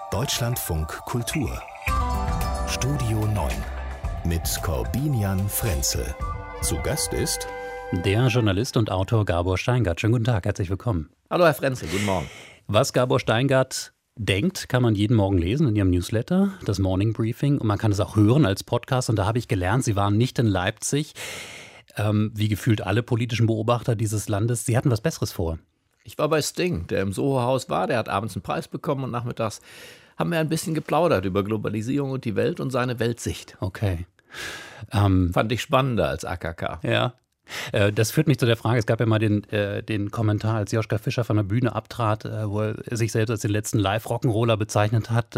Deutschlandfunk Kultur Studio 9 mit Korbinian Frenzel. Zu Gast ist der Journalist und Autor Gabor Steingart. Schönen guten Tag, herzlich willkommen. Hallo Herr Frenzel, guten Morgen. Was Gabor Steingart denkt, kann man jeden Morgen lesen in Ihrem Newsletter, das Morning Briefing. Und man kann es auch hören als Podcast. Und da habe ich gelernt, Sie waren nicht in Leipzig, wie gefühlt alle politischen Beobachter dieses Landes. Sie hatten was Besseres vor. Ich war bei Sting, der im Soho-Haus war. Der hat abends einen Preis bekommen und nachmittags haben wir ein bisschen geplaudert über Globalisierung und die Welt und seine Weltsicht. Okay. Fand ich spannender als AKK. Ja. Das führt mich zu der Frage, es gab ja mal den Kommentar, als Joschka Fischer von der Bühne abtrat, wo er sich selbst als den letzten Live-Rock'n'Roller bezeichnet hat.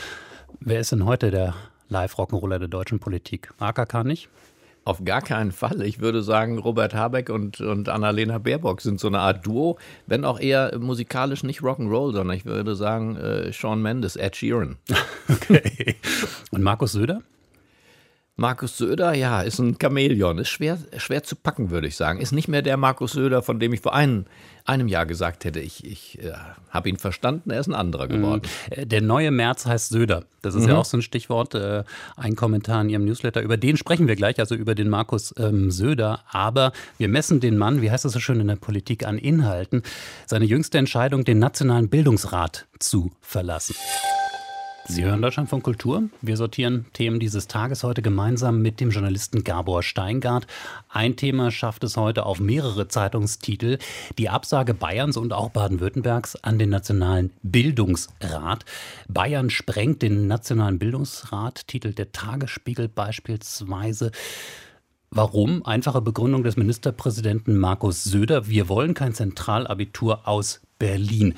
Wer ist denn heute der Live-Rock'n'Roller der deutschen Politik? AKK nicht? Auf gar keinen Fall. Ich würde sagen, Robert Habeck und Annalena Baerbock sind so eine Art Duo, wenn auch eher musikalisch nicht Rock'n'Roll, sondern ich würde sagen Shawn Mendes, Ed Sheeran. Okay. Und Markus Söder? Markus Söder, ja, ist ein Chamäleon, ist schwer zu packen, würde ich sagen. Ist nicht mehr der Markus Söder, von dem ich vor einem Jahr gesagt hätte, ich habe ihn verstanden, er ist ein anderer geworden. Der neue Merz heißt Söder. Das ist ja auch so ein Stichwort, ein Kommentar in Ihrem Newsletter. Über den sprechen wir gleich, also über den Markus Söder. Aber wir messen den Mann, wie heißt das so schön in der Politik, an Inhalten. Seine jüngste Entscheidung, den Nationalen Bildungsrat zu verlassen. Sie hören Deutschlandfunk Kultur. Wir sortieren Themen dieses Tages heute gemeinsam mit dem Journalisten Gabor Steingart. Ein Thema schafft es heute auf mehrere Zeitungstitel. Die Absage Bayerns und auch Baden-Württembergs an den Nationalen Bildungsrat. Bayern sprengt den Nationalen Bildungsrat, titelt der Tagesspiegel beispielsweise. Warum? Einfache Begründung des Ministerpräsidenten Markus Söder. Wir wollen kein Zentralabitur aus Berlin.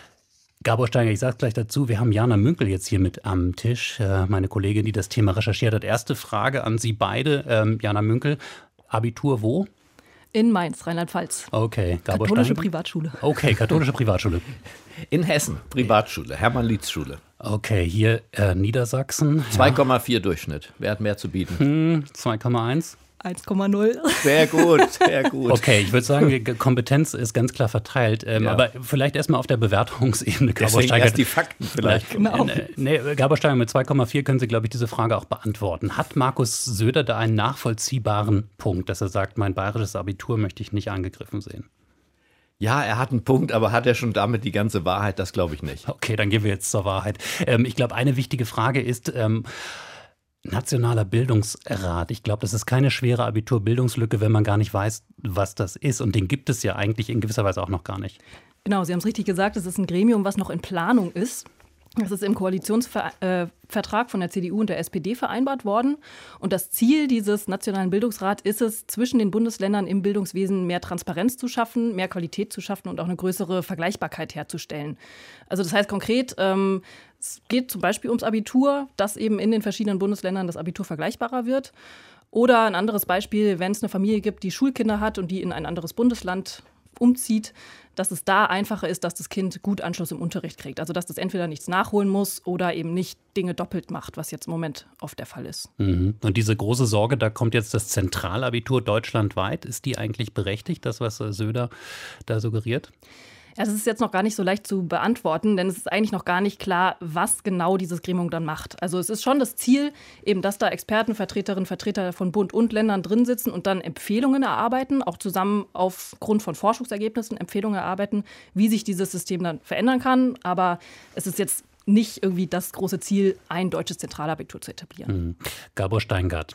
Gabor Steingart, ich sage gleich dazu, wir haben Jana Münkel jetzt hier mit am Tisch, meine Kollegin, die das Thema recherchiert hat. Erste Frage an Sie beide. Jana Münkel, Abitur wo? In Mainz, Rheinland-Pfalz. Okay. Gabor katholische Steingart? Privatschule. Okay, katholische Privatschule. In Hessen, Privatschule, Hermann-Lietz-Schule. Okay, hier Niedersachsen. 2,4 Durchschnitt. Wer hat mehr zu bieten? 2,1. 1,0. Sehr gut, sehr gut. Okay, ich würde sagen, die Kompetenz ist ganz klar verteilt. Ja. Aber vielleicht erstmal auf der Bewertungsebene. Deswegen erst die Fakten vielleicht. Genau. Gabor Steingart, mit 2,4 können Sie, glaube ich, diese Frage auch beantworten. Hat Markus Söder da einen nachvollziehbaren Punkt, dass er sagt, mein bayerisches Abitur möchte ich nicht angegriffen sehen? Ja, er hat einen Punkt, aber hat er schon damit die ganze Wahrheit? Das glaube ich nicht. Okay, dann gehen wir jetzt zur Wahrheit. Ich glaube, eine wichtige Frage ist, Nationaler Bildungsrat. Ich glaube, das ist keine schwere Abiturbildungslücke, wenn man gar nicht weiß, was das ist. Und den gibt es ja eigentlich in gewisser Weise auch noch gar nicht. Genau, Sie haben es richtig gesagt, es ist ein Gremium, was noch in Planung ist. Das ist im Koalitionsvertrag von der CDU und der SPD vereinbart worden. Und das Ziel dieses Nationalen Bildungsrats ist es, zwischen den Bundesländern im Bildungswesen mehr Transparenz zu schaffen, mehr Qualität zu schaffen und auch eine größere Vergleichbarkeit herzustellen. Also das heißt konkret, es geht zum Beispiel ums Abitur, dass eben in den verschiedenen Bundesländern das Abitur vergleichbarer wird. Oder ein anderes Beispiel, wenn es eine Familie gibt, die Schulkinder hat und die in ein anderes Bundesland umzieht, dass es da einfacher ist, dass das Kind gut Anschluss im Unterricht kriegt. Also dass das entweder nichts nachholen muss oder eben nicht Dinge doppelt macht, was jetzt im Moment oft der Fall ist. Mhm. Und diese große Sorge, da kommt jetzt das Zentralabitur deutschlandweit. Ist die eigentlich berechtigt, das, was Söder da suggeriert? Ja, das ist jetzt noch gar nicht so leicht zu beantworten, denn es ist eigentlich noch gar nicht klar, was genau dieses Gremium dann macht. Also es ist schon das Ziel, eben, dass da Experten, Vertreterinnen, Vertreter von Bund und Ländern drin sitzen und dann Empfehlungen erarbeiten, auch zusammen aufgrund von Forschungsergebnissen Empfehlungen erarbeiten, wie sich dieses System dann verändern kann. Aber es ist jetzt nicht irgendwie das große Ziel, ein deutsches Zentralabitur zu etablieren. Gabor Steingart,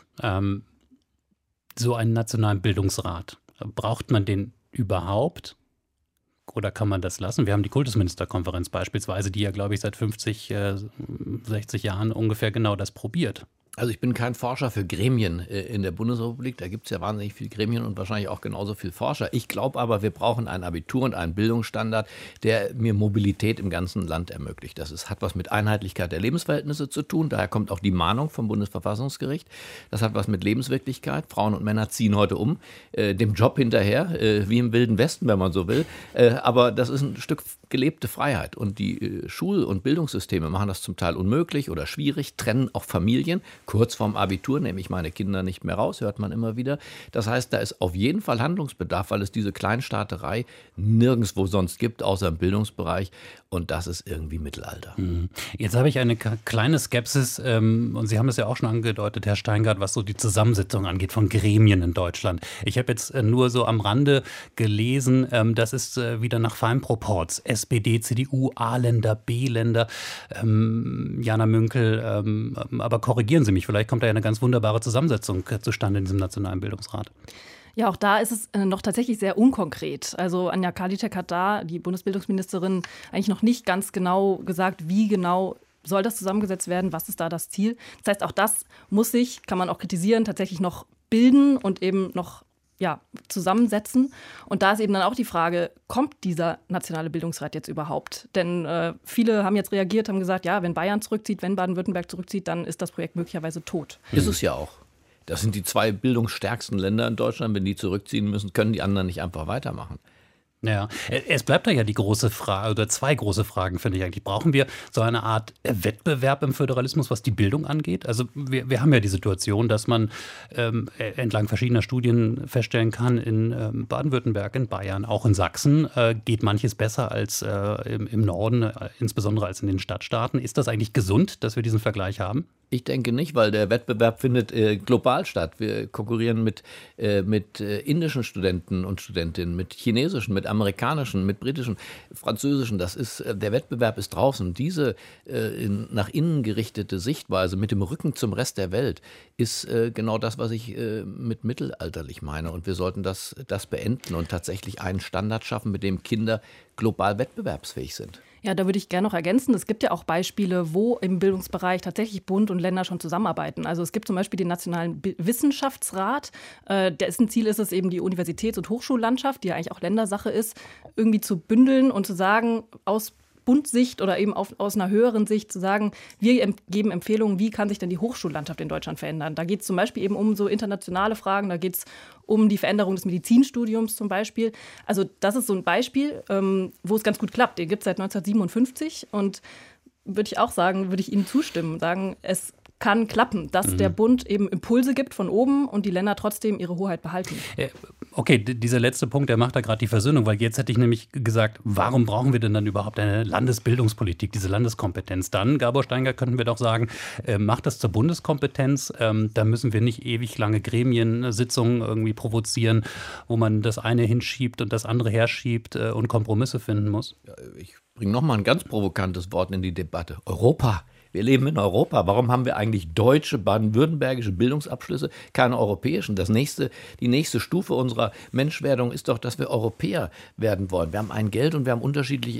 so einen nationalen Bildungsrat, braucht man den überhaupt? Oder kann man das lassen? Wir haben die Kultusministerkonferenz beispielsweise, die ja, glaube ich, seit 50, 60 Jahren ungefähr genau das probiert. Also ich bin kein Forscher für Gremien in der Bundesrepublik. Da gibt es ja wahnsinnig viele Gremien und wahrscheinlich auch genauso viele Forscher. Ich glaube aber, wir brauchen ein Abitur und einen Bildungsstandard, der mir Mobilität im ganzen Land ermöglicht. Das hat was mit Einheitlichkeit der Lebensverhältnisse zu tun. Daher kommt auch die Mahnung vom Bundesverfassungsgericht. Das hat was mit Lebenswirklichkeit. Frauen und Männer ziehen heute um, dem Job hinterher, wie im Wilden Westen, wenn man so will. Aber das ist ein Stück gelebte Freiheit. Und die Schul- und Bildungssysteme machen das zum Teil unmöglich oder schwierig, trennen auch Familien. Kurz vorm Abitur nehme ich meine Kinder nicht mehr raus, hört man immer wieder. Das heißt, da ist auf jeden Fall Handlungsbedarf, weil es diese Kleinstaaterei nirgendwo sonst gibt, außer im Bildungsbereich. Und das ist irgendwie Mittelalter. Jetzt habe ich eine kleine Skepsis, und Sie haben es ja auch schon angedeutet, Herr Steingart, was so die Zusammensetzung angeht von Gremien in Deutschland. Ich habe jetzt nur so am Rande gelesen, das ist wieder nach Feinproports. SPD, CDU, A-Länder, B-Länder, Jana Münkel, aber korrigieren Sie mich, vielleicht kommt da ja eine ganz wunderbare Zusammensetzung zustande in diesem Nationalen Bildungsrat. Ja, auch da ist es noch tatsächlich sehr unkonkret. Also Anja Karliczek hat da, die Bundesbildungsministerin, eigentlich noch nicht ganz genau gesagt, wie genau soll das zusammengesetzt werden, was ist da das Ziel. Das heißt, auch das muss sich, kann man auch kritisieren, tatsächlich noch bilden und eben noch zusammensetzen. Und da ist eben dann auch die Frage, kommt dieser Nationale Bildungsrat jetzt überhaupt? Denn viele haben jetzt reagiert, haben gesagt, ja, wenn Bayern zurückzieht, wenn Baden-Württemberg zurückzieht, dann ist das Projekt möglicherweise tot. Ist es ja auch. Das sind die 2 bildungsstärksten Länder in Deutschland. Wenn die zurückziehen müssen, können die anderen nicht einfach weitermachen. Ja, es bleibt da ja die große Frage, oder 2 große Fragen, finde ich eigentlich. Brauchen wir so eine Art Wettbewerb im Föderalismus, was die Bildung angeht? Also wir haben ja die Situation, dass man entlang verschiedener Studien feststellen kann, in Baden-Württemberg, in Bayern, auch in Sachsen geht manches besser als im Norden, insbesondere als in den Stadtstaaten. Ist das eigentlich gesund, dass wir diesen Vergleich haben? Ich denke nicht, weil der Wettbewerb findet global statt. Wir konkurrieren mit indischen Studenten und Studentinnen, mit chinesischen, mit amerikanischen, mit britischen, französischen. Der Wettbewerb ist draußen. Diese nach innen gerichtete Sichtweise mit dem Rücken zum Rest der Welt ist genau das, was ich mit mittelalterlich meine. Und wir sollten das beenden und tatsächlich einen Standard schaffen, mit dem Kinder global wettbewerbsfähig sind. Ja, da würde ich gerne noch ergänzen, es gibt ja auch Beispiele, wo im Bildungsbereich tatsächlich Bund und Länder schon zusammenarbeiten. Also es gibt zum Beispiel den Nationalen Wissenschaftsrat, dessen Ziel ist es eben, die Universitäts- und Hochschullandschaft, die ja eigentlich auch Ländersache ist, irgendwie zu bündeln und zu sagen, aus Bundsicht oder eben aus einer höheren Sicht zu sagen, wir geben Empfehlungen, wie kann sich denn die Hochschullandschaft in Deutschland verändern. Da geht es zum Beispiel eben um so internationale Fragen, da geht es um die Veränderung des Medizinstudiums zum Beispiel. Also das ist so ein Beispiel, wo es ganz gut klappt. Den gibt es seit 1957 und würde ich Ihnen zustimmen, sagen, es kann klappen, dass der Bund eben Impulse gibt von oben und die Länder trotzdem ihre Hoheit behalten. Okay, dieser letzte Punkt, der macht da gerade die Versöhnung, weil jetzt hätte ich nämlich gesagt, warum brauchen wir denn dann überhaupt eine Landesbildungspolitik, diese Landeskompetenz? Dann, Gabor Steingart, könnten wir doch sagen, macht das zur Bundeskompetenz, da müssen wir nicht ewig lange Gremiensitzungen irgendwie provozieren, wo man das eine hinschiebt und das andere herschiebt und Kompromisse finden muss. Ja, ich bringe nochmal ein ganz provokantes Wort in die Debatte. Europa. Wir leben in Europa. Warum haben wir eigentlich deutsche, baden-württembergische Bildungsabschlüsse, keine europäischen? Die nächste Stufe unserer Menschwerdung ist doch, dass wir Europäer werden wollen. Wir haben ein Geld und wir haben unterschiedliche.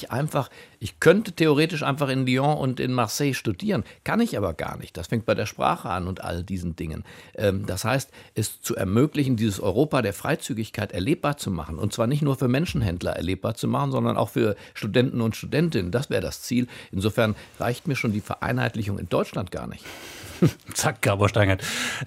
Ich könnte theoretisch einfach in Lyon und in Marseille studieren, kann ich aber gar nicht. Das fängt bei der Sprache an und all diesen Dingen. Das heißt, es zu ermöglichen, dieses Europa der Freizügigkeit erlebbar zu machen. Und zwar nicht nur für Menschenhändler erlebbar zu machen, sondern auch für Studenten und Studentinnen. Das wäre das Ziel. Insofern reicht mir schon die Vereinheitlichung in Deutschland gar nicht. Zack, Gabor Steingart.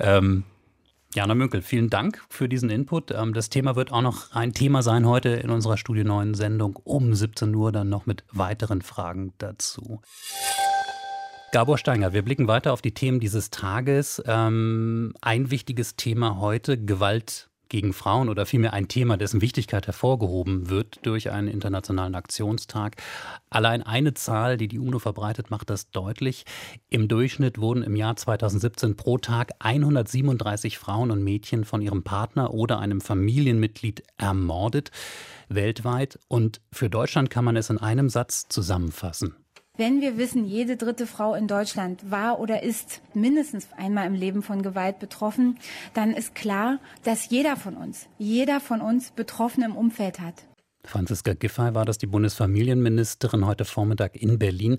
Jana Münkel, vielen Dank für diesen Input. Das Thema wird auch noch ein Thema sein heute in unserer Studio 9 Sendung um 17 Uhr, dann noch mit weiteren Fragen dazu. Gabor Steingart, wir blicken weiter auf die Themen dieses Tages. Ein wichtiges Thema heute, Gewalt gegen Frauen oder vielmehr ein Thema, dessen Wichtigkeit hervorgehoben wird durch einen internationalen Aktionstag. Allein eine Zahl, die UNO verbreitet, macht das deutlich. Im Durchschnitt wurden im Jahr 2017 pro Tag 137 Frauen und Mädchen von ihrem Partner oder einem Familienmitglied ermordet, weltweit. Und für Deutschland kann man es in einem Satz zusammenfassen. Wenn wir wissen, jede 3. Frau in Deutschland war oder ist mindestens einmal im Leben von Gewalt betroffen, dann ist klar, dass jeder von uns Betroffene im Umfeld hat. Franziska Giffey war das, die Bundesfamilienministerin, heute Vormittag in Berlin.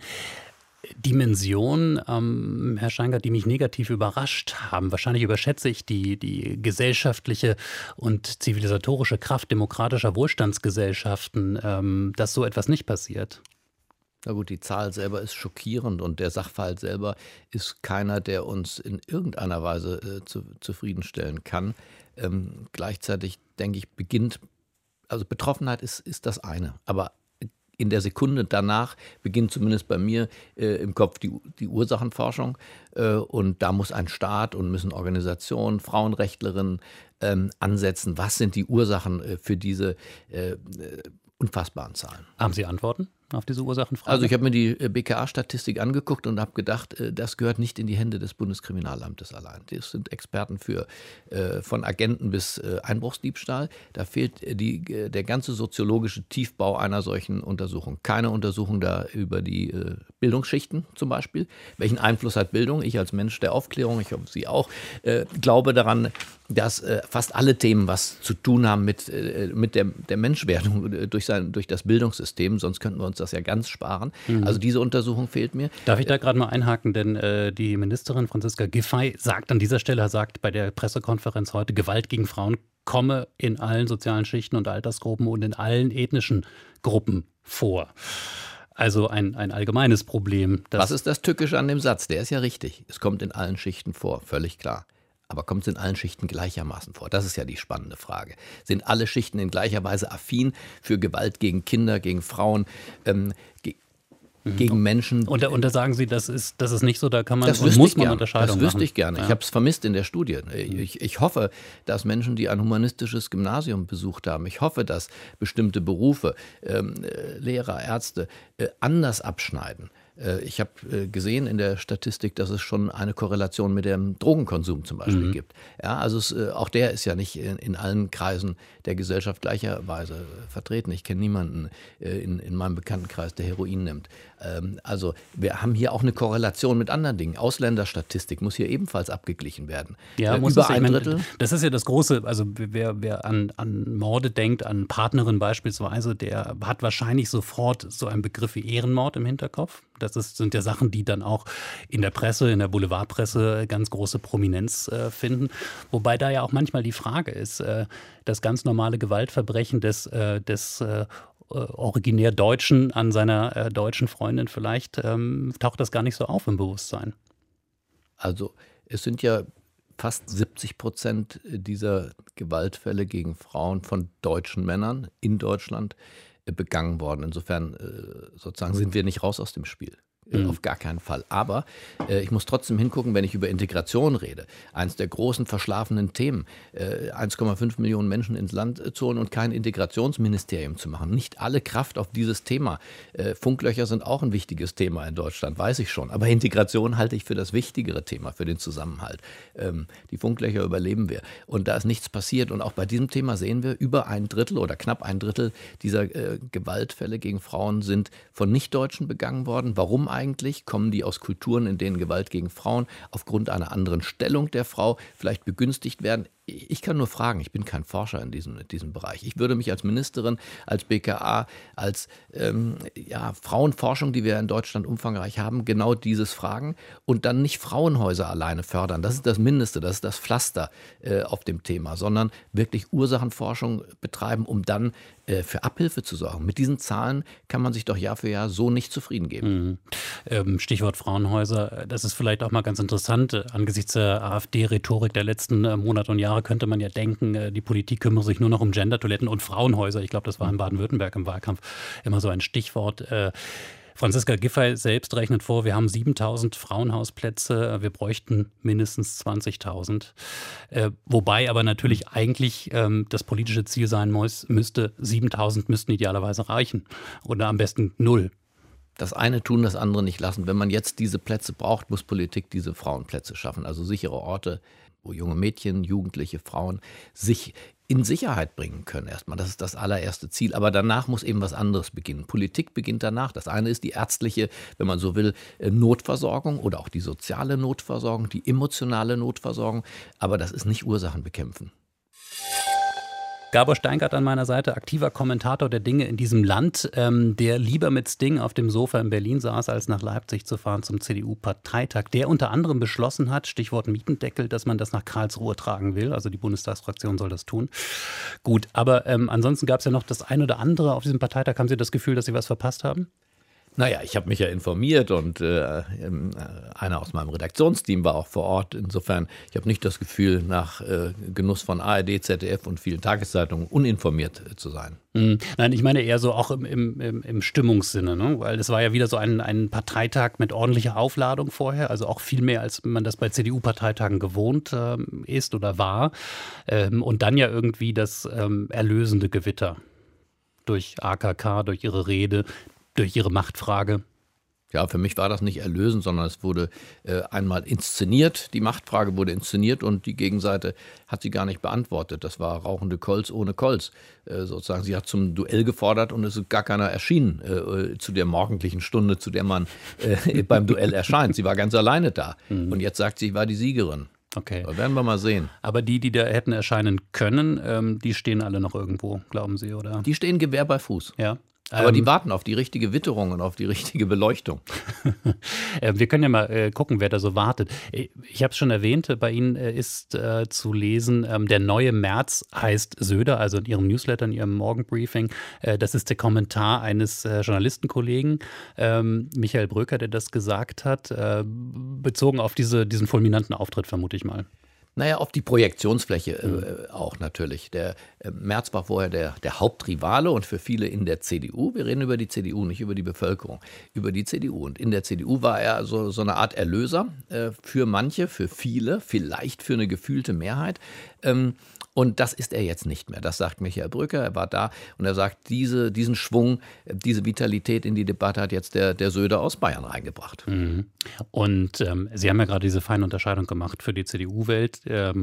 Dimensionen, Herr Steingart, die mich negativ überrascht haben. Wahrscheinlich überschätze ich die gesellschaftliche und zivilisatorische Kraft demokratischer Wohlstandsgesellschaften, dass so etwas nicht passiert. Na gut, die Zahl selber ist schockierend und der Sachverhalt selber ist keiner, der uns in irgendeiner Weise zufriedenstellen kann. Gleichzeitig denke ich, Betroffenheit ist das eine. Aber in der Sekunde danach beginnt zumindest bei mir im Kopf die Ursachenforschung. Und da muss ein Staat und müssen Organisationen, Frauenrechtlerinnen ansetzen. Was sind die Ursachen für diese unfassbaren Zahlen? Haben Sie Antworten auf diese Ursachenfrage? Also ich habe mir die BKA-Statistik angeguckt und habe gedacht, das gehört nicht in die Hände des Bundeskriminalamtes allein. Das sind Experten von Agenten bis Einbruchsdiebstahl. Da fehlt der ganze soziologische Tiefbau einer solchen Untersuchung. Keine Untersuchung da über die Bildungsschichten zum Beispiel. Welchen Einfluss hat Bildung? Ich als Mensch der Aufklärung, ich hoffe Sie auch, glaube daran, dass fast alle Themen was zu tun haben mit der Menschwerdung durch das Bildungssystem, sonst könnten wir uns das ja ganz sparen. Also diese Untersuchung fehlt mir. Darf ich da gerade mal einhaken, denn die Ministerin Franziska Giffey sagt bei der Pressekonferenz heute, Gewalt gegen Frauen komme in allen sozialen Schichten und Altersgruppen und in allen ethnischen Gruppen vor. Also ein allgemeines Problem. Was ist das Tückische an dem Satz? Der ist ja richtig. Es kommt in allen Schichten vor, völlig klar. Aber kommt es in allen Schichten gleichermaßen vor? Das ist ja die spannende Frage. Sind alle Schichten in gleicher Weise affin für Gewalt gegen Kinder, gegen Frauen, gegen Menschen? Und da sagen Sie, das ist nicht so, da kann man und muss man Unterscheidungen machen. Das wüsste ich gerne. Ja. Ich habe es vermisst in der Studie. Ich hoffe, dass Menschen, die ein humanistisches Gymnasium besucht haben, ich hoffe, dass bestimmte Berufe, Lehrer, Ärzte, anders abschneiden. Ich habe gesehen in der Statistik, dass es schon eine Korrelation mit dem Drogenkonsum zum Beispiel gibt. Ja, also auch der ist ja nicht in allen Kreisen der Gesellschaft gleicherweise vertreten. Ich kenne niemanden in meinem Bekanntenkreis, der Heroin nimmt. Also wir haben hier auch eine Korrelation mit anderen Dingen. Ausländerstatistik muss hier ebenfalls abgeglichen werden. Ja, über ein Drittel. Das ist ja das Große, also wer an Morde denkt, an Partnerin beispielsweise, der hat wahrscheinlich sofort so einen Begriff wie Ehrenmord im Hinterkopf. Sind ja Sachen, die dann auch in der Presse, in der Boulevardpresse ganz große Prominenz finden. Wobei da ja auch manchmal die Frage ist, das ganz normale Gewaltverbrechen des originär Deutschen an seiner deutschen Freundin vielleicht, taucht das gar nicht so auf im Bewusstsein. Also es sind ja fast 70% dieser Gewaltfälle gegen Frauen von deutschen Männern in Deutschland begangen worden. Insofern sozusagen sind wir nicht raus aus dem Spiel. Auf gar keinen Fall. Aber ich muss trotzdem hingucken, wenn ich über Integration rede. Eins der großen verschlafenen Themen, 1,5 Millionen Menschen ins Land zu holen und kein Integrationsministerium zu machen. Nicht alle Kraft auf dieses Thema. Funklöcher sind auch ein wichtiges Thema in Deutschland, weiß ich schon. Aber Integration halte ich für das wichtigere Thema, für den Zusammenhalt. Die Funklöcher überleben wir. Und da ist nichts passiert. Und auch bei diesem Thema sehen wir, über ein Drittel oder knapp ein Drittel dieser Gewaltfälle gegen Frauen sind von Nichtdeutschen begangen worden. Warum eigentlich? Kommen die aus Kulturen, in denen Gewalt gegen Frauen aufgrund einer anderen Stellung der Frau vielleicht begünstigt werden? Ich kann nur fragen, ich bin kein Forscher in diesem Bereich. Ich würde mich als Ministerin, als BKA, als Frauenforschung, die wir in Deutschland umfangreich haben, genau dieses fragen und dann nicht Frauenhäuser alleine fördern. Das ist das Mindeste, das ist das Pflaster auf dem Thema, sondern wirklich Ursachenforschung betreiben, um dann für Abhilfe zu sorgen. Mit diesen Zahlen kann man sich doch Jahr für Jahr so nicht zufrieden geben. Stichwort Frauenhäuser, das ist vielleicht auch mal ganz interessant. Angesichts der AfD-Rhetorik der letzten Monate und Jahre könnte man ja denken, die Politik kümmere sich nur noch um Gendertoiletten und Frauenhäuser. Ich glaube, das war in Baden-Württemberg im Wahlkampf immer so ein Stichwort. Franziska Giffey selbst rechnet vor, wir haben 7.000 Frauenhausplätze, wir bräuchten mindestens 20.000. Wobei aber natürlich eigentlich das politische Ziel sein müsste, 7.000 müssten idealerweise reichen oder am besten 0. Das eine tun, das andere nicht lassen. Wenn man jetzt diese Plätze braucht, muss Politik diese Frauenplätze schaffen. Also sichere Orte, wo junge Mädchen, Jugendliche, Frauen sich in Sicherheit bringen können erstmal. Das ist das allererste Ziel. Aber danach muss eben was anderes beginnen. Politik beginnt danach. Das eine ist die ärztliche, wenn man so will, Notversorgung oder auch die soziale Notversorgung, die emotionale Notversorgung. Aber das ist nicht Ursachenbekämpfen. Gabor Steingart an meiner Seite, aktiver Kommentator der Dinge in diesem Land, der lieber mit Sting auf dem Sofa in Berlin saß, als nach Leipzig zu fahren zum CDU-Parteitag, der unter anderem beschlossen hat, Stichwort Mietendeckel, dass man das nach Karlsruhe tragen will. Also die Bundestagsfraktion soll das tun. Gut, aber ansonsten gab es ja noch das ein oder andere auf diesem Parteitag. Haben Sie das Gefühl, dass Sie was verpasst haben? Naja, ich habe mich ja informiert und einer aus meinem Redaktionsteam war auch vor Ort. Insofern, ich habe nicht das Gefühl, nach Genuss von ARD, ZDF und vielen Tageszeitungen uninformiert zu sein. Nein, ich meine eher so auch im Stimmungssinne, ne? Weil es war ja wieder so ein Parteitag mit ordentlicher Aufladung vorher, also auch viel mehr, als man das bei CDU-Parteitagen gewohnt ist oder war. Und dann ja irgendwie das erlösende Gewitter durch AKK, durch ihre Rede, durch ihre Machtfrage. Ja, für mich war das nicht erlösend, sondern es wurde einmal inszeniert. Die Machtfrage wurde inszeniert und die Gegenseite hat sie gar nicht beantwortet. Das war rauchende Kolz ohne Kolz. Sozusagen, sie hat zum Duell gefordert und es ist gar keiner erschienen zu der morgendlichen Stunde, zu der man beim Duell erscheint. Sie war ganz alleine da. Und jetzt sagt sie, ich war die Siegerin. Okay. Da werden wir mal sehen. Aber die da hätten erscheinen können, die stehen alle noch irgendwo, glauben Sie, oder? Die stehen Gewehr bei Fuß. Ja. Aber die warten auf die richtige Witterung und auf die richtige Beleuchtung. Wir können ja mal gucken, wer da so wartet. Ich habe es schon erwähnt, bei Ihnen ist zu lesen, der neue Merz heißt Söder, also in Ihrem Newsletter, in Ihrem Morgenbriefing. Das ist der Kommentar eines Journalistenkollegen, Michael Bröker, der das gesagt hat, bezogen auf diesen fulminanten Auftritt, vermute ich mal. Naja, auf die Projektionsfläche auch natürlich. Der Merz war vorher der Hauptrivale und für viele in der CDU, wir reden über die CDU, nicht über die Bevölkerung, über die CDU. Und in der CDU war er so eine Art Erlöser für manche, für viele, vielleicht für eine gefühlte Mehrheit. Und das ist er jetzt nicht mehr. Das sagt Michael Brücker. Er war da und er sagt, diesen Schwung, diese Vitalität in die Debatte hat jetzt der Söder aus Bayern reingebracht. Mhm. Und Sie haben ja gerade diese feine Unterscheidung gemacht für die CDU-Welt.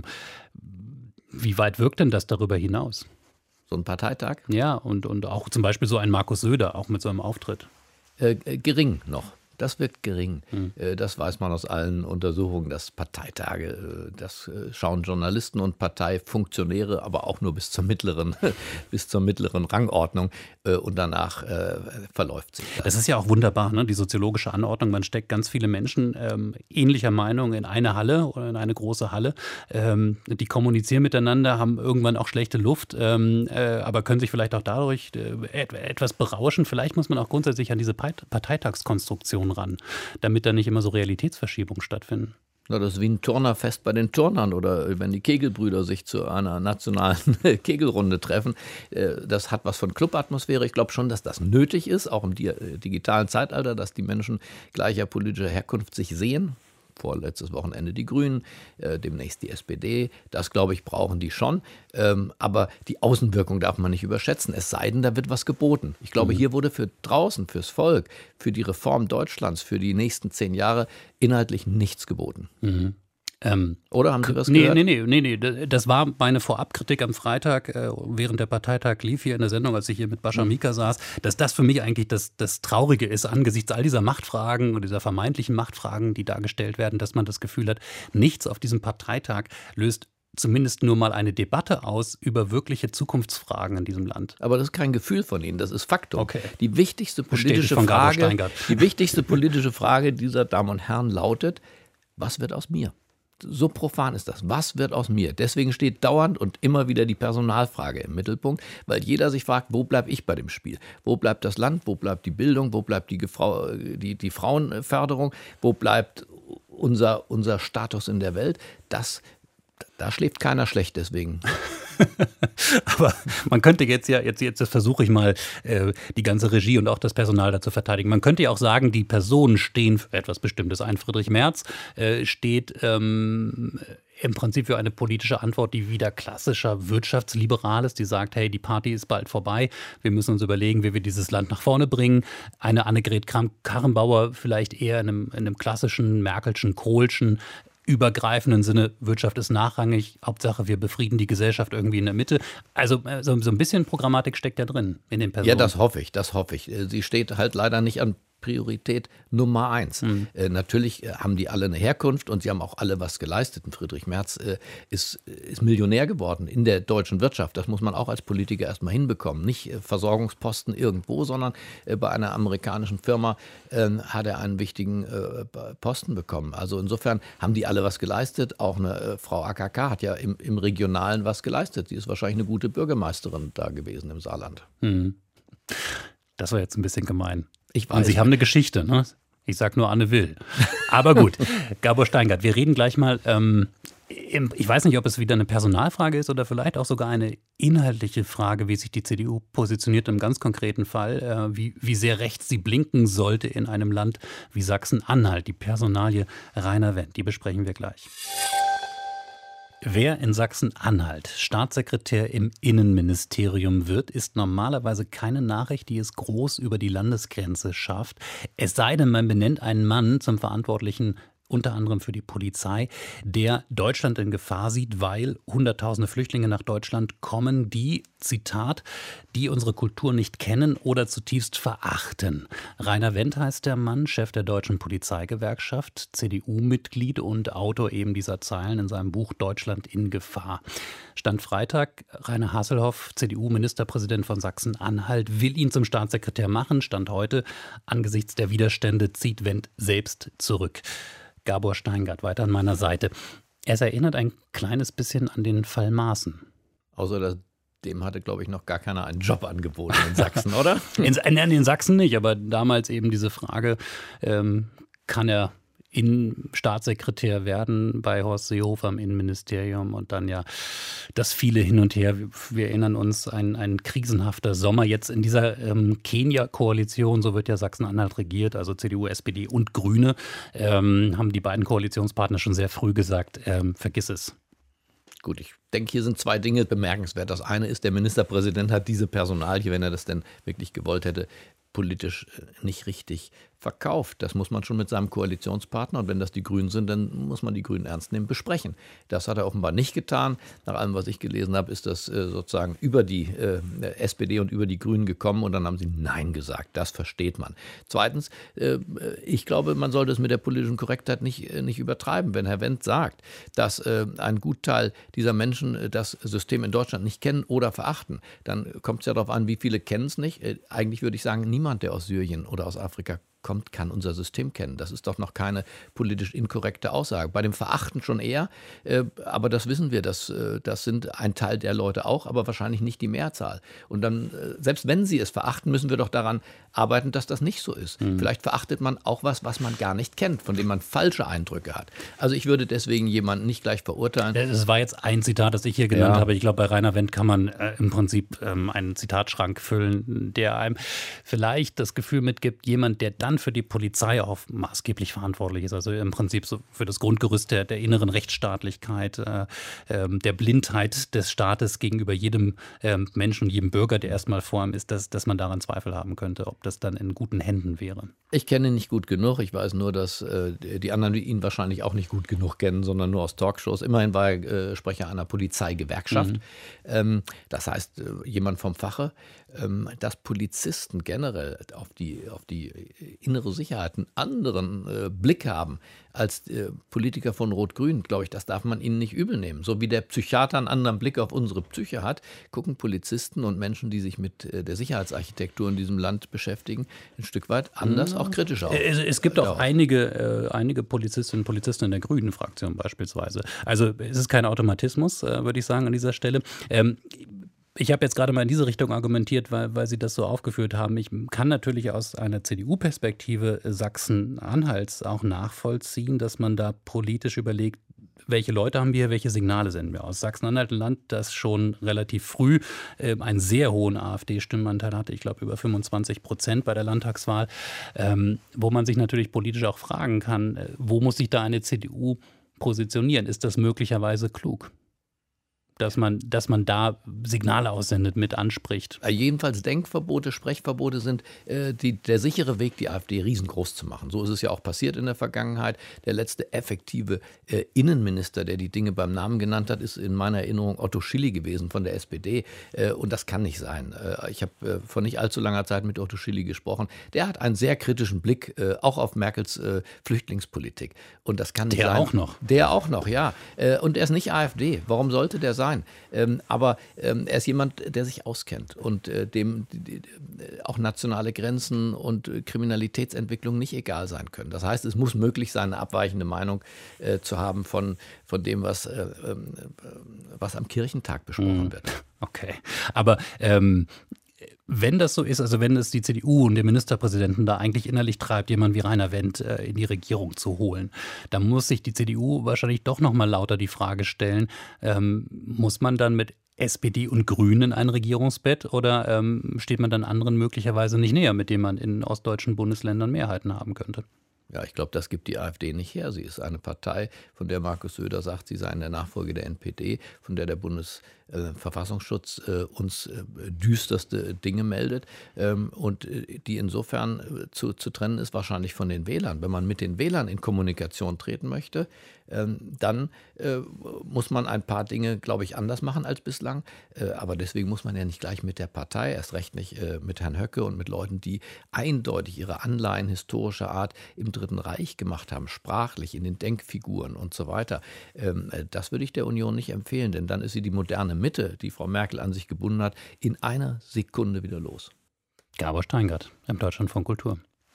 Wie weit wirkt denn das darüber hinaus? So ein Parteitag? Ja, und auch zum Beispiel so ein Markus Söder, auch mit so einem Auftritt. Gering noch. Das wird gering. Das weiß man aus allen Untersuchungen, dass Parteitage, das schauen Journalisten und Parteifunktionäre, aber auch nur bis zur mittleren Rangordnung und danach verläuft sich das. Das ist ja auch wunderbar, ne? Die soziologische Anordnung. Man steckt ganz viele Menschen ähnlicher Meinung in eine Halle oder in eine große Halle. Die kommunizieren miteinander, haben irgendwann auch schlechte Luft, aber können sich vielleicht auch dadurch etwas berauschen. Vielleicht muss man auch grundsätzlich an diese Parteitagskonstruktion ran, damit da nicht immer so Realitätsverschiebungen stattfinden. Na, das ist wie ein Turnerfest bei den Turnern oder wenn die Kegelbrüder sich zu einer nationalen Kegelrunde treffen. Das hat was von Clubatmosphäre. Ich glaube schon, dass das nötig ist, auch im digitalen Zeitalter, dass die Menschen gleicher politischer Herkunft sich sehen. Vorletztes Wochenende die Grünen, demnächst die SPD. Das, glaube ich, brauchen die schon. Aber die Außenwirkung darf man nicht überschätzen. Es sei denn, da wird was geboten. Ich glaube, hier wurde für draußen, fürs Volk, für die Reform Deutschlands, für die nächsten 10 Jahre inhaltlich nichts geboten. Mhm. Oder haben Sie was gehört? Nee. Das war meine Vorabkritik am Freitag, während der Parteitag lief hier in der Sendung, als ich hier mit Bascha Mika saß, dass das für mich eigentlich das Traurige ist, angesichts all dieser Machtfragen und dieser vermeintlichen Machtfragen, die dargestellt werden, dass man das Gefühl hat, nichts auf diesem Parteitag löst zumindest nur mal eine Debatte aus über wirkliche Zukunftsfragen in diesem Land. Aber das ist kein Gefühl von Ihnen, das ist Faktum. Okay. Die wichtigste politische Frage dieser Damen und Herren lautet, was wird aus mir? So profan ist das. Was wird aus mir? Deswegen steht dauernd und immer wieder die Personalfrage im Mittelpunkt, weil jeder sich fragt, wo bleibe ich bei dem Spiel? Wo bleibt das Land? Wo bleibt die Bildung? Wo bleibt die Frauenförderung? Wo bleibt unser Status in der Welt? Da schläft keiner schlecht deswegen. Aber man könnte jetzt versuche ich mal, die ganze Regie und auch das Personal dazu verteidigen. Man könnte ja auch sagen, die Personen stehen für etwas Bestimmtes. Ein Friedrich Merz steht im Prinzip für eine politische Antwort, die wieder klassischer wirtschaftsliberal ist, die sagt, hey, die Party ist bald vorbei, wir müssen uns überlegen, wie wir dieses Land nach vorne bringen. Eine Annegret Kramp-Karrenbauer vielleicht eher in einem klassischen, Merkelschen, Kohlschen, übergreifenden Sinne, Wirtschaft ist nachrangig, Hauptsache wir befrieden die Gesellschaft irgendwie in der Mitte. Also so ein bisschen Programmatik steckt ja drin in den Personen. Ja, das hoffe ich. Sie steht halt leider nicht an Priorität Nummer 1. Natürlich haben die alle eine Herkunft und sie haben auch alle was geleistet. Und Friedrich Merz ist Millionär geworden in der deutschen Wirtschaft. Das muss man auch als Politiker erstmal hinbekommen. Nicht Versorgungsposten irgendwo, sondern bei einer amerikanischen Firma hat er einen wichtigen Posten bekommen. Also insofern haben die alle was geleistet. Auch eine Frau AKK hat ja im Regionalen was geleistet. Sie ist wahrscheinlich eine gute Bürgermeisterin da gewesen im Saarland. Das war jetzt ein bisschen gemein. Ich weiß. Und Sie haben eine Geschichte, ne? Ich sag nur Anne Will. Aber gut, Gabor Steingart, wir reden gleich mal. Ich weiß nicht, ob es wieder eine Personalfrage ist oder vielleicht auch sogar eine inhaltliche Frage, wie sich die CDU positioniert im ganz konkreten Fall, wie sehr rechts sie blinken sollte in einem Land wie Sachsen-Anhalt. Die Personalie Rainer Wendt, die besprechen wir gleich. Wer in Sachsen-Anhalt Staatssekretär im Innenministerium wird, ist normalerweise keine Nachricht, die es groß über die Landesgrenze schafft. Es sei denn, man benennt einen Mann zum Verantwortlichen unter anderem für die Polizei, der Deutschland in Gefahr sieht, weil Hunderttausende Flüchtlinge nach Deutschland kommen, die, Zitat, die unsere Kultur nicht kennen oder zutiefst verachten. Rainer Wendt heißt der Mann, Chef der Deutschen Polizeigewerkschaft, CDU-Mitglied und Autor eben dieser Zeilen in seinem Buch Deutschland in Gefahr. Stand Freitag, Rainer Haselhoff, CDU-Ministerpräsident von Sachsen-Anhalt, will ihn zum Staatssekretär machen. Stand heute, angesichts der Widerstände zieht Wendt selbst zurück. Gabor Steingart, weiter an meiner Seite. Es erinnert ein kleines bisschen an den Fall Maaßen. Außer dem hatte, glaube ich, noch gar keiner einen Job angeboten in Sachsen, oder? In Sachsen nicht, aber damals eben diese Frage, kann er Staatssekretär werden bei Horst Seehofer im Innenministerium und dann ja das viele hin und her. Wir erinnern uns, ein krisenhafter Sommer jetzt in dieser Kenia-Koalition, so wird ja Sachsen-Anhalt regiert, also CDU, SPD und Grüne, haben die beiden Koalitionspartner schon sehr früh gesagt, vergiss es. Gut, ich denke, hier sind zwei Dinge bemerkenswert. Das eine ist, der Ministerpräsident hat diese Personalie, wenn er das denn wirklich gewollt hätte, politisch nicht richtig verkauft. Das muss man schon mit seinem Koalitionspartner, und wenn das die Grünen sind, dann muss man die Grünen ernst nehmen, besprechen. Das hat er offenbar nicht getan. Nach allem, was ich gelesen habe, ist das sozusagen über die SPD und über die Grünen gekommen und dann haben sie Nein gesagt. Das versteht man. Zweitens, ich glaube, man sollte es mit der politischen Korrektheit nicht übertreiben. Wenn Herr Wendt sagt, dass ein Gutteil dieser Menschen das System in Deutschland nicht kennen oder verachten, dann kommt es ja darauf an, wie viele kennen es nicht. Eigentlich würde ich sagen, niemand, der aus Syrien oder aus Afrika kommt, kann unser System kennen. Das ist doch noch keine politisch inkorrekte Aussage. Bei dem Verachten schon eher, aber das wissen wir, das sind ein Teil der Leute auch, aber wahrscheinlich nicht die Mehrzahl. Und dann, selbst wenn sie es verachten, müssen wir doch daran arbeiten, dass das nicht so ist. Vielleicht verachtet man auch was man gar nicht kennt, von dem man falsche Eindrücke hat. Also ich würde deswegen jemanden nicht gleich verurteilen. Das war jetzt ein Zitat, das ich hier genannt habe. Ich glaube, bei Rainer Wendt kann man im Prinzip einen Zitatschrank füllen, der einem vielleicht das Gefühl mitgibt, jemand, der dann für die Polizei auch maßgeblich verantwortlich ist, also im Prinzip so für das Grundgerüst der inneren Rechtsstaatlichkeit, der Blindheit des Staates gegenüber jedem Menschen, jedem Bürger, der erstmal vor ihm ist, dass man daran Zweifel haben könnte, ob das dann in guten Händen wäre. Ich kenne ihn nicht gut genug. Ich weiß nur, dass die anderen ihn wahrscheinlich auch nicht gut genug kennen, sondern nur aus Talkshows. Immerhin war er Sprecher einer Polizeigewerkschaft. Das heißt, jemand vom Fache. Dass Polizisten generell auf die innere Sicherheit einen anderen Blick haben als Politiker von Rot-Grün, glaube ich, das darf man ihnen nicht übel nehmen. So wie der Psychiater einen anderen Blick auf unsere Psyche hat, gucken Polizisten und Menschen, die sich mit der Sicherheitsarchitektur in diesem Land beschäftigen, ein Stück weit anders, auch kritischer auf. Es gibt auch einige Polizistinnen und Polizisten in der Grünen-Fraktion beispielsweise. Also es ist kein Automatismus, würde ich sagen, an dieser Stelle. Ich habe jetzt gerade mal in diese Richtung argumentiert, weil Sie das so aufgeführt haben. Ich kann natürlich aus einer CDU-Perspektive Sachsen-Anhalts auch nachvollziehen, dass man da politisch überlegt, welche Leute haben wir, welche Signale senden wir aus. Sachsen-Anhalt, ein Land, das schon relativ früh einen sehr hohen AfD-Stimmenanteil hatte, ich glaube über 25% bei der Landtagswahl, wo man sich natürlich politisch auch fragen kann, wo muss sich da eine CDU positionieren? Ist das möglicherweise klug? Dass man da Signale aussendet, mit anspricht. Jedenfalls Denkverbote, Sprechverbote sind der sichere Weg, die AfD riesengroß zu machen. So ist es ja auch passiert in der Vergangenheit. Der letzte effektive Innenminister, der die Dinge beim Namen genannt hat, ist in meiner Erinnerung Otto Schily gewesen von der SPD. Und das kann nicht sein. Ich habe vor nicht allzu langer Zeit mit Otto Schily gesprochen. Der hat einen sehr kritischen Blick auch auf Merkels Flüchtlingspolitik. Und das kann nicht sein. Der auch noch? Der auch noch, ja. Und er ist nicht AfD. Warum sollte der sein? Aber er ist jemand, der sich auskennt und dem auch nationale Grenzen und Kriminalitätsentwicklung nicht egal sein können. Das heißt, es muss möglich sein, eine abweichende Meinung zu haben von dem, was am Kirchentag besprochen wird. Okay, aber Wenn das so ist, also wenn es die CDU und den Ministerpräsidenten da eigentlich innerlich treibt, jemanden wie Rainer Wendt in die Regierung zu holen, dann muss sich die CDU wahrscheinlich doch noch mal lauter die Frage stellen, muss man dann mit SPD und Grünen in ein Regierungsbett oder steht man dann anderen möglicherweise nicht näher, mit denen man in ostdeutschen Bundesländern Mehrheiten haben könnte? Ja, ich glaube, das gibt die AfD nicht her. Sie ist eine Partei, von der Markus Söder sagt, sie sei in der Nachfolge der NPD, von der der Bundesverfassungsschutz uns düsterste Dinge meldet und die insofern zu trennen ist wahrscheinlich von den Wählern. Wenn man mit den Wählern in Kommunikation treten möchte, dann muss man ein paar Dinge, glaube ich, anders machen als bislang. Aber deswegen muss man ja nicht gleich mit der Partei, erst recht nicht mit Herrn Höcke und mit Leuten, die eindeutig ihre Anleihen historischer Art im Dritten Reich gemacht haben, sprachlich, in den Denkfiguren und so weiter. Das würde ich der Union nicht empfehlen, denn dann ist sie die moderne Mitte, die Frau Merkel an sich gebunden hat, in einer Sekunde wieder los. Gabor Steingart im Deutschlandfunk Kultur.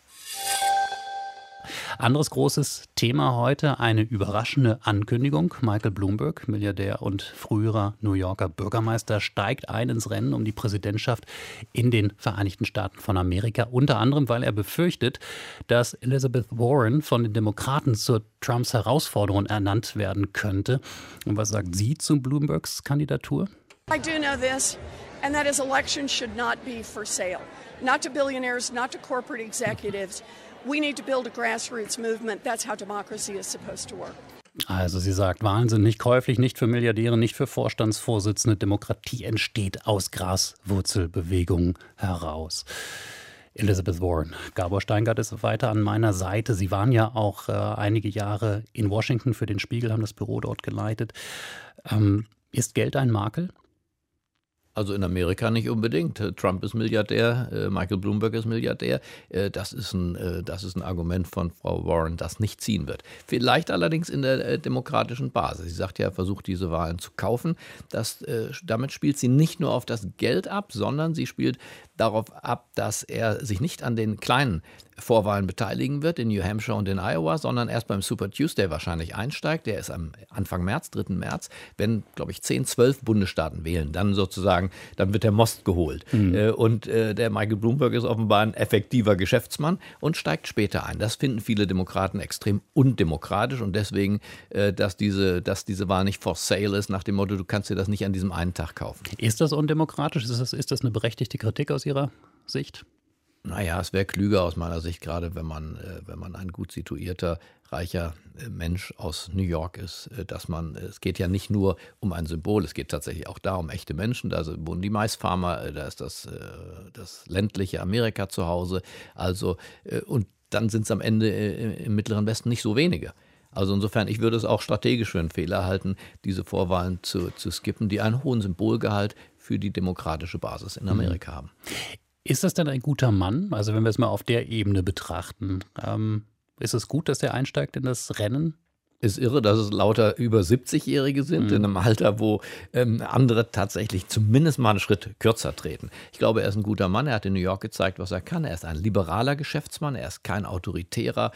Anderes großes Thema heute, eine überraschende Ankündigung. Michael Bloomberg, Milliardär und früherer New Yorker Bürgermeister, steigt ein ins Rennen um die Präsidentschaft in den Vereinigten Staaten von Amerika. Unter anderem, weil er befürchtet, dass Elizabeth Warren von den Demokraten zur Trumps Herausforderung ernannt werden könnte. Und was sagt sie zu Bloombergs Kandidatur? I do know this, and that is elections should not be for sale. Not to billionaires, not to corporate executives. We need to build a grassroots movement. That's how democracy is supposed to work. Also sie sagt, Wahlen sind nicht käuflich, nicht für Milliardäre, nicht für Vorstandsvorsitzende. Demokratie entsteht aus Graswurzelbewegungen heraus. Elizabeth Warren. Gabor Steingart ist weiter an meiner Seite. Sie waren ja auch einige Jahre in Washington für den Spiegel, haben das Büro dort geleitet. Ist Geld ein Makel? Also in Amerika nicht unbedingt. Trump ist Milliardär, Michael Bloomberg ist Milliardär. Das ist ein Argument von Frau Warren, das nicht ziehen wird. Vielleicht allerdings in der demokratischen Basis. Sie sagt ja, er versucht diese Wahlen zu kaufen. Damit spielt sie nicht nur auf das Geld ab, sondern sie spielt darauf ab, dass er sich nicht an den kleinen Vorwahlen beteiligen wird, in New Hampshire und in Iowa, sondern erst beim Super Tuesday wahrscheinlich einsteigt. Der ist am Anfang März, 3. März, wenn, glaube ich, 10, 12 Bundesstaaten wählen, dann wird der Most geholt. Und der Michael Bloomberg ist offenbar ein effektiver Geschäftsmann und steigt später ein. Das finden viele Demokraten extrem undemokratisch und deswegen, dass diese Wahl nicht for sale ist, nach dem Motto, du kannst dir das nicht an diesem einen Tag kaufen. Ist das undemokratisch? Ist das eine berechtigte Kritik aus Ihrer Sicht? Naja, es wäre klüger aus meiner Sicht, gerade wenn man ein gut situierter, reicher Mensch aus New York ist, es geht ja nicht nur um ein Symbol, es geht tatsächlich auch da um echte Menschen, da wohnen die Maisfarmer, da ist das ländliche Amerika zu Hause, und dann sind es am Ende im Mittleren Westen nicht so wenige. Also insofern, ich würde es auch strategisch für einen Fehler halten, diese Vorwahlen zu skippen, die einen hohen Symbolgehalt für die demokratische Basis in Amerika haben. Ist das denn ein guter Mann? Also wenn wir es mal auf der Ebene betrachten, ist es gut, dass er einsteigt in das Rennen? Ist irre, dass es lauter über 70-Jährige sind, in einem Alter, wo andere tatsächlich zumindest mal einen Schritt kürzer treten. Ich glaube, er ist ein guter Mann. Er hat in New York gezeigt, was er kann. Er ist ein liberaler Geschäftsmann. Er ist kein Autoritärer,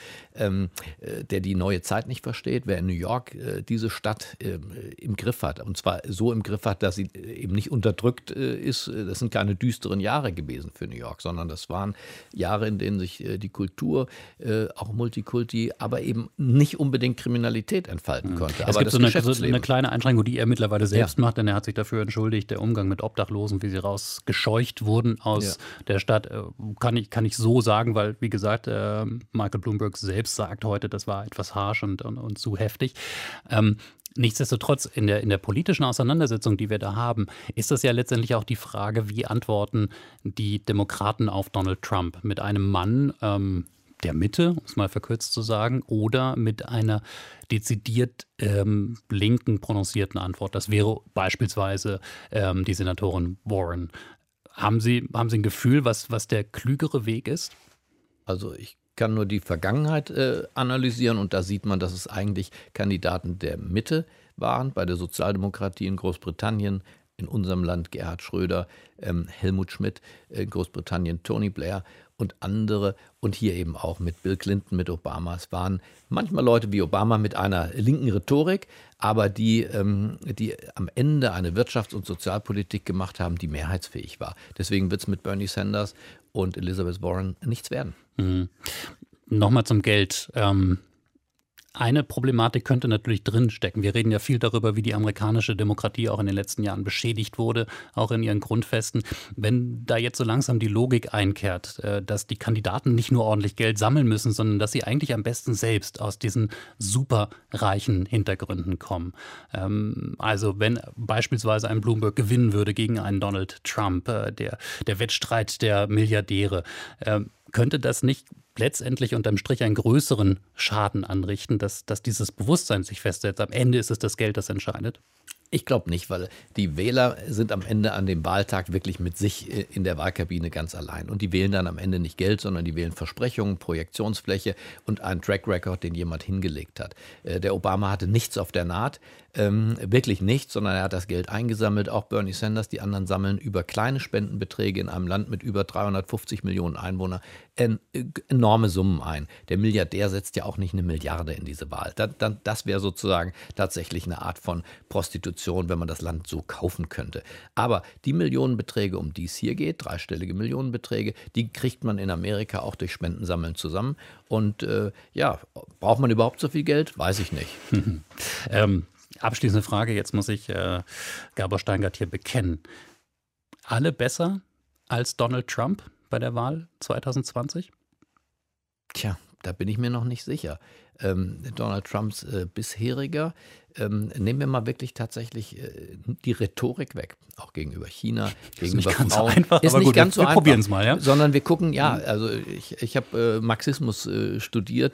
der die neue Zeit nicht versteht. Wer in New York diese Stadt im Griff hat, und zwar so im Griff hat, dass sie eben nicht unterdrückt ist, das sind keine düsteren Jahre gewesen für New York, sondern das waren Jahre, in denen sich die Kultur, auch Multikulti, aber eben nicht unbedingt Kriminalität entfalten konnte. Es gibt so eine kleine Einschränkung, die er mittlerweile selbst macht, denn er hat sich dafür entschuldigt, der Umgang mit Obdachlosen, wie sie rausgescheucht wurden aus der Stadt, kann ich so sagen, weil, wie gesagt, Michael Bloomberg selbst sagt heute, das war etwas harsch und zu heftig. Nichtsdestotrotz, in der politischen Auseinandersetzung, die wir da haben, ist das ja letztendlich auch die Frage, wie antworten die Demokraten auf Donald Trump mit einem Mann, der Mitte, um es mal verkürzt zu sagen, oder mit einer dezidiert linken prononcierten Antwort. Das wäre beispielsweise die Senatorin Warren. Haben Sie ein Gefühl, was der klügere Weg ist? Also ich kann nur die Vergangenheit analysieren und da sieht man, dass es eigentlich Kandidaten der Mitte waren, bei der Sozialdemokratie in Großbritannien, in unserem Land Gerhard Schröder, Helmut Schmidt, in Großbritannien Tony Blair. und andere und hier eben auch mit Bill Clinton, mit Obama. Es waren manchmal Leute wie Obama mit einer linken Rhetorik, aber die am Ende eine Wirtschafts- und Sozialpolitik gemacht haben, die mehrheitsfähig war. Deswegen wird es mit Bernie Sanders und Elizabeth Warren nichts werden. Nochmal zum Geld. Eine Problematik könnte natürlich drinstecken. Wir reden ja viel darüber, wie die amerikanische Demokratie auch in den letzten Jahren beschädigt wurde, auch in ihren Grundfesten. Wenn da jetzt so langsam die Logik einkehrt, dass die Kandidaten nicht nur ordentlich Geld sammeln müssen, sondern dass sie eigentlich am besten selbst aus diesen superreichen Hintergründen kommen. Also wenn beispielsweise ein Bloomberg gewinnen würde gegen einen Donald Trump, der Wettstreit der Milliardäre, könnte das nicht letztendlich unterm Strich einen größeren Schaden anrichten, dass dieses Bewusstsein sich festsetzt? Am Ende ist es das Geld, das entscheidet? Ich glaube nicht, weil die Wähler sind am Ende an dem Wahltag wirklich mit sich in der Wahlkabine ganz allein. Und die wählen dann am Ende nicht Geld, sondern die wählen Versprechungen, Projektionsfläche und einen Track Record, den jemand hingelegt hat. Der Obama hatte nichts auf der Naht, wirklich nichts, sondern er hat das Geld eingesammelt. Auch Bernie Sanders, die anderen sammeln über kleine Spendenbeträge in einem Land mit über 350 Millionen Einwohnern enorme Summen ein. Der Milliardär setzt ja auch nicht 1 Milliarde in diese Wahl. Das wäre sozusagen tatsächlich eine Art von Prostitution, wenn man das Land so kaufen könnte. Aber die Millionenbeträge, um die es hier geht, 3-stellige Millionenbeträge, die kriegt man in Amerika auch durch Spendensammeln zusammen. Und braucht man überhaupt so viel Geld? Weiß ich nicht. Abschließende Frage, jetzt muss ich Gabor Steingart hier bekennen. Alle besser als Donald Trump bei der Wahl 2020? Tja, da bin ich mir noch nicht sicher. Donald Trumps bisheriger, nehmen wir mal wirklich tatsächlich die Rhetorik weg, auch gegenüber China, gegenüber Frauen. So einfach, ist aber nicht gut, ganz so wir einfach, probieren es mal, ja? Sondern wir gucken, also ich habe Marxismus studiert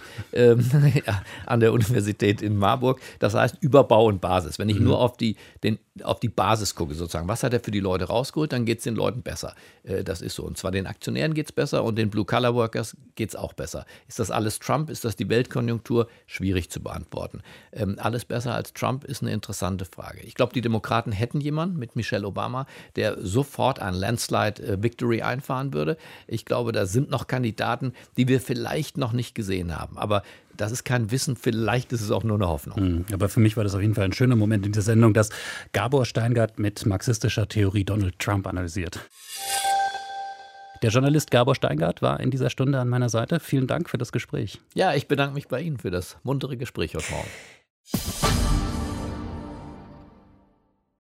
an der Universität in Marburg, das heißt Überbau und Basis. Wenn ich nur auf die Basis gucke, sozusagen, was hat er für die Leute rausgeholt, dann geht es den Leuten besser. Das ist so. Und zwar den Aktionären geht es besser und den Blue-Collar-Workers geht es auch besser. Ist das alles Trump? Ist das die Weltkonjunktur? Schwierig zu beantworten. Alles besser als Trump ist eine interessante Frage. Ich glaube, die Demokraten hätten jemanden mit Michelle Obama, der sofort ein Landslide-Victory einfahren würde. Ich glaube, da sind noch Kandidaten, die wir vielleicht noch nicht gesehen haben. Aber das ist kein Wissen, vielleicht ist es auch nur eine Hoffnung. Aber für mich war das auf jeden Fall ein schöner Moment in dieser Sendung, dass Gabor Steingart mit marxistischer Theorie Donald Trump analysiert. Der Journalist Gabor Steingart war in dieser Stunde an meiner Seite. Vielen Dank für das Gespräch. Ja, ich bedanke mich bei Ihnen für das muntere Gespräch heute Morgen.